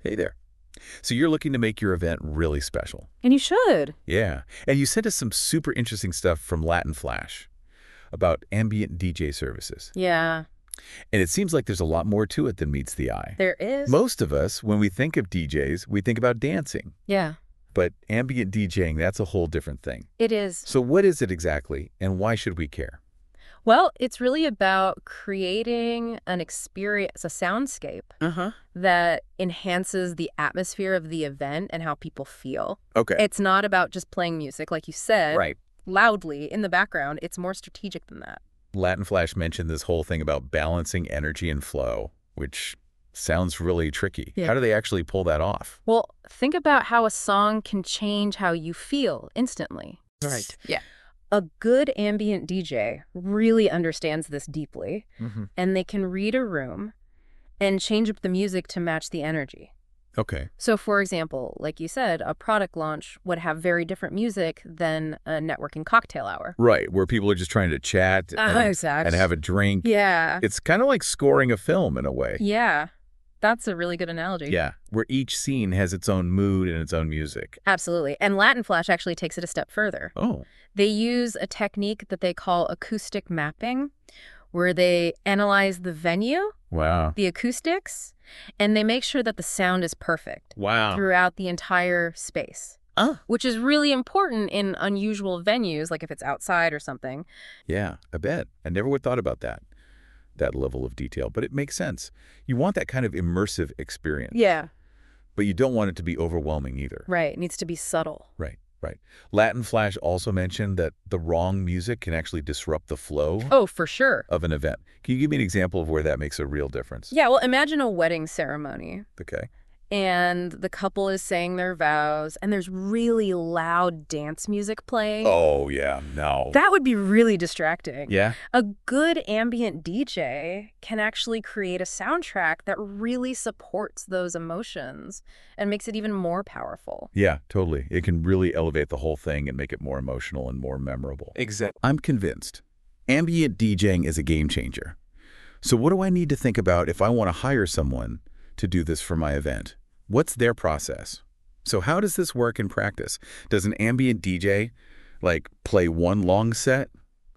Hey there. So you're looking to make your event really special. And you should. Yeah. And you sent us some super interesting stuff from Latin Flash about ambient DJ services. Yeah, And it seems like there's a lot more to it than meets the eye. there is. Most of us, when we think of DJs, we think about dancing. Yeah, But ambient DJing, that's a whole different thing. it is. So what is it exactly, and why should we care? Well, it's really about creating an experience, a soundscape Uh-huh. that enhances the atmosphere of the event and how people feel. Okay. It's not about just playing music, like you said, Right. loudly in the background. It's more strategic than that. Latin Flash mentioned this whole thing about balancing energy and flow, which sounds really tricky. Yeah. How do they actually pull that off? Well, think about how a song can change how you feel instantly. Right. Yeah. A good ambient DJ really understands this deeply, Mm-hmm. and they can read a room and change up the music to match the energy. Okay. So, for example, like you said, a product launch would have very different music than a networking cocktail hour. Right, where people are just trying to chat Exactly. and have a drink. Yeah. It's kind of like scoring a film in a way. Yeah. That's a really good analogy. Yeah, where each scene has its own mood and its own music. Absolutely. And Latin Flash actually takes it a step further. Oh, They use a technique that they call acoustic mapping, where they analyze the venue, wow. the acoustics, and they make sure that the sound is perfect Wow. throughout the entire space, which is really important in unusual venues, like if it's outside or something. Yeah, I bet. I never would thought about that level of detail, but it makes sense. You want that kind of immersive experience. Yeah. But you don't want it to be overwhelming either. Right. It needs to be subtle. Right, right. Latin Flash also mentioned that the wrong music can actually disrupt the flow Oh, for sure. of an event. Can you give me an example of where that makes a real difference? Yeah, well, imagine a wedding ceremony. Okay. And the couple is saying their vows, and there's really loud dance music playing. Oh, yeah, no. That would be really distracting. Yeah? A good ambient DJ can actually create a soundtrack that really supports those emotions and makes it even more powerful. Yeah, totally. It can really elevate the whole thing and make it more emotional and more memorable. Exactly. I'm convinced. Ambient DJing is a game changer. So what do I need to think about if I want to hire someone to do this for my event? What's their process? So how does this work in practice? Does an ambient DJ, play one long set?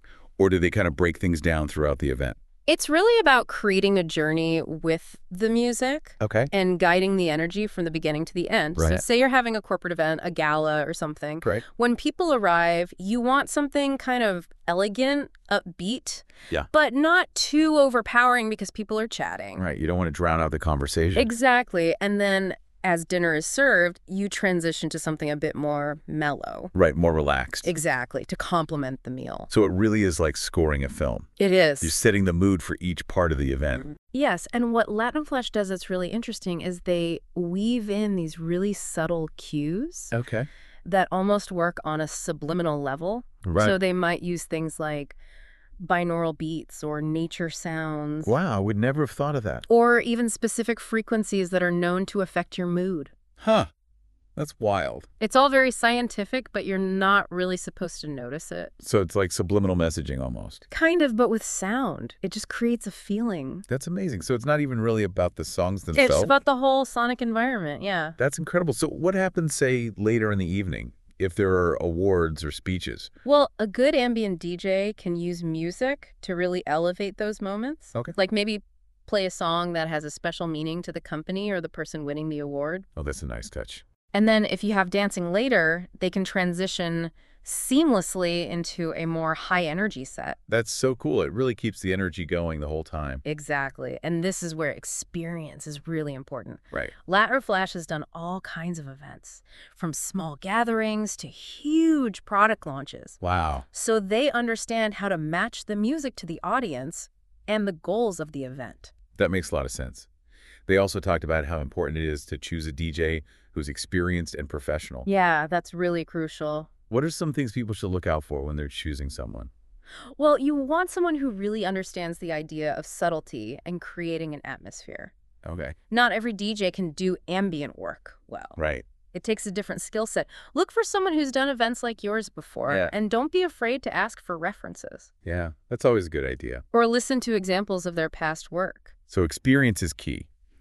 Or do they kind of break things down throughout the event? It's really about creating a journey with the music Okay. and guiding the energy from the beginning to the end. So Right. say you're having a corporate event, a gala or something. Great. When people arrive, you want something kind of elegant, upbeat, Yeah. but not too overpowering because people are chatting. Right. You don't want to drown out the conversation. Exactly. And then as dinner is served, you transition to something a bit more mellow. Right. More relaxed. Exactly, to complement the meal. So it really is like scoring a film. It is. You're setting the mood for each part of the event. Yes, and what Latin Flash does that's really interesting is they weave in these really subtle cues Okay. that almost work on a subliminal level. Right. So they might use things like binaural beats or nature sounds, Wow, I would never have thought of that. or even specific frequencies that are known to affect your mood. Huh. That's wild. It's all very scientific, but you're not really supposed to notice it. So it's like subliminal messaging almost. Kind of, but with sound. It just creates a feeling. That's amazing. So it's not even really about the songs themselves? It's about the whole sonic environment, yeah. That's incredible. So what happens, say, later in the evening, if there are awards or speeches? Well, a good ambient DJ can use music to really elevate those moments. Okay. Like maybe play a song that has a special meaning to the company or the person winning the award. Oh, that's a nice touch. And then if you have dancing later, they can transition seamlessly into a more high energy set. That's so cool. It really keeps the energy going the whole time. Exactly. And this is where experience is really important. Right. Latin Flash has done all kinds of events, from small gatherings to huge product launches. Wow. So they understand how to match the music to the audience and the goals of the event. That makes a lot of sense. They also talked about how important it is to choose a DJ who's experienced and professional. Yeah, that's really crucial. What are some things people should look out for when they're choosing someone? Well, you want someone who really understands the idea of subtlety and creating an atmosphere. Okay. Not every DJ can do ambient work well. Right. It takes a different skill set. Look for someone who's done events like yours before, Yeah. and don't be afraid to ask for references Yeah, that's always a good idea. or listen to examples of their past work. So experience is key.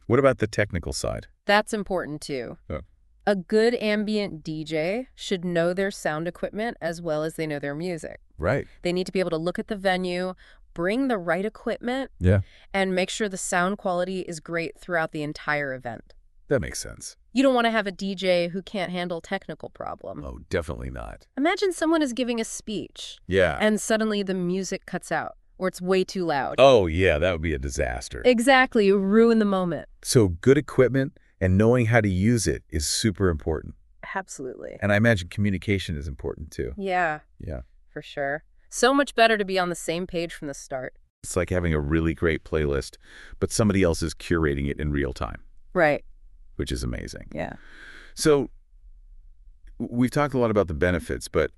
What about the technical side? That's important too. Oh. A good ambient DJ should know their sound equipment as well as they know their music. Right. They need to be able to look at the venue, bring the right equipment, Yeah. and make sure the sound quality is great throughout the entire event. That makes sense. You don't want to have a DJ who can't handle technical problems. Oh, definitely not. Imagine someone is giving a speech Yeah. and suddenly the music cuts out or it's way too loud. Oh, yeah, that would be a disaster. Exactly. You ruin the moment. So good equipment and knowing how to use it is super important. Absolutely. And I imagine communication is important too. Yeah, Yeah. for sure. So much better to be on the same page from the start. It's like having a really great playlist, but somebody else is curating it in real time, Right. which is amazing. Yeah. So we've talked a lot about the benefits, but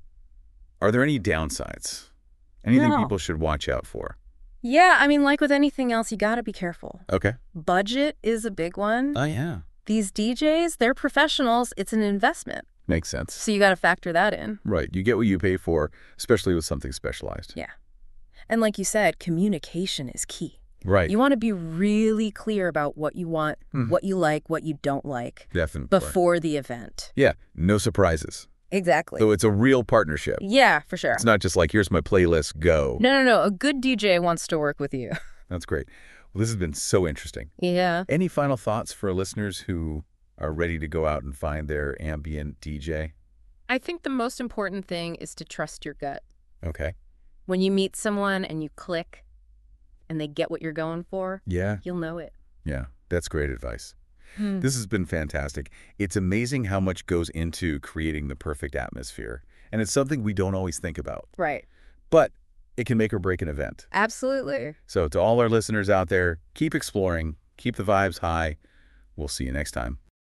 are there any downsides? Anything No. people should watch out for? Yeah, I mean, like with anything else, you got to be careful. Okay. Budget is a big one. Oh, yeah. These DJs, they're professionals. It's an investment. Makes sense. So you got to factor that in. Right. You get what you pay for, especially with something specialized. Yeah. And like you said, communication is key. Right. You want to be really clear about what you want, Mhm. what you like, what you don't like Definitely. before the event. Yeah. No surprises. Exactly. So it's a real partnership. Yeah, for sure. It's not just like, here's my playlist, go. No. A good DJ wants to work with you. That's great. Well, this has been so interesting. Yeah. Any final thoughts for listeners who are ready to go out and find their ambient DJ? I think the most important thing is to trust your gut. Okay. When you meet someone and you click and they get what you're going for, Yeah. you'll know it. Yeah. That's great advice. This has been fantastic. It's amazing how much goes into creating the perfect atmosphere. And it's something we don't always think about. Right. But it can make or break an event. Absolutely. So to all our listeners out there, keep exploring, keep the vibes high. We'll see you next time.